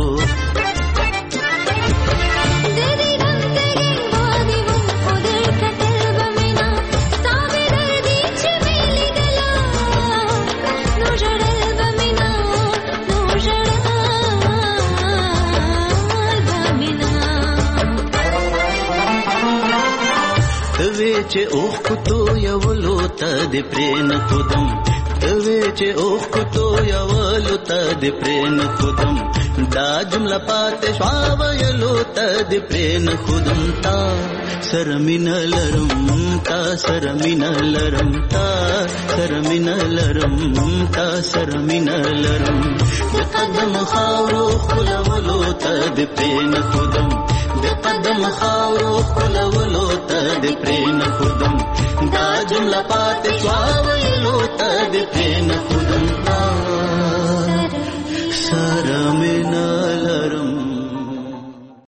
چې اوخ کوتو یولو ته د پرین خودم توی چې اوخ کوتو یولو ته د پرین خودم دا جمله پاتې شوا ویلو ته د پرین خودم تا سر مینا لرم تا سر مینا لرم تا سر مینا لرم تا سر مینا لرم د قدم خاورو خلولو ته د پرین خودم د قدم خاورو خلولو ته د پرین خودم دا جمله پاتې شوا ویلو ته د پرین خودم تا سر مینا لرم